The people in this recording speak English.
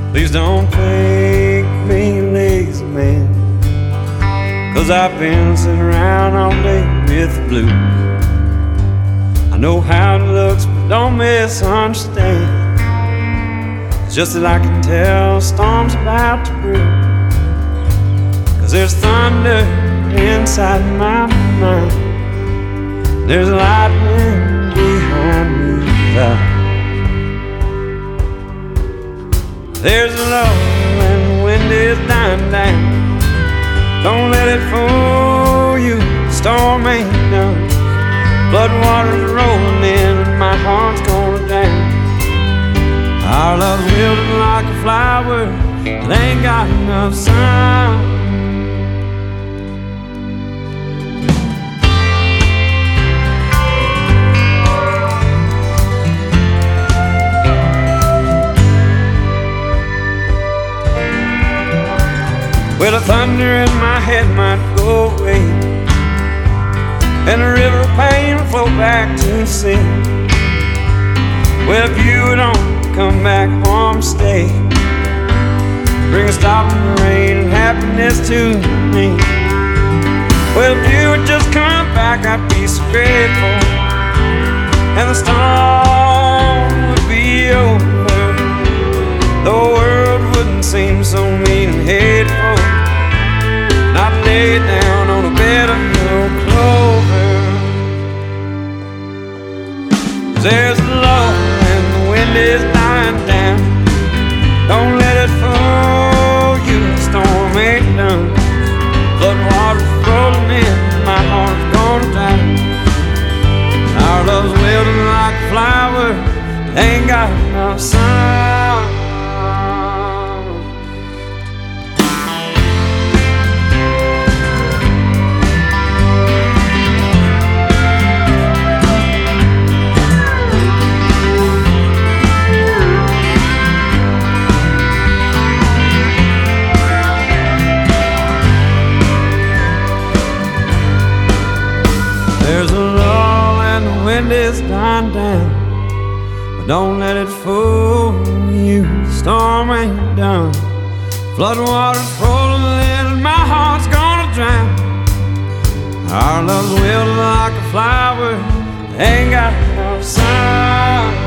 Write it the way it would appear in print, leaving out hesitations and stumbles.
Please don't make me lazy, man, 'cause I've been sitting around all day with the blues. I know how it looks, but don't misunderstand. It's just that I can tell a storm's about to brew, 'cause there's thunder inside my mind, there's lightning behind me now. There's a lull and the wind is dying down. Don't let it fool you, the storm ain't done. Flood water's rolling in and my heart's gonna drown. Our love's wilting like a flower that ain't got enough sun. Well, the thunder in my head might go away, and the river of pain will flow back to the sea. Well, if you don't come back home, stay. Bring a stop in the rain and happiness to me. Well, if you would just come back, I'd be so grateful, and the storm would be over. The world wouldn't seem so mean and hateful. I'd lay down on a bed of yellow clover. There's a lull and the wind is dying down. Don't let it fool you, the storm ain't done. Flood water's rolling in, my heart's gonna drown. Our love's wilting like a flower, ain't got enough sun. There's a lull and the wind is dying down, but don't let it fool you, the storm ain't done. Flood water's rolling in and my heart's gonna drown. Our love's wilting like a flower, ain't got no sun.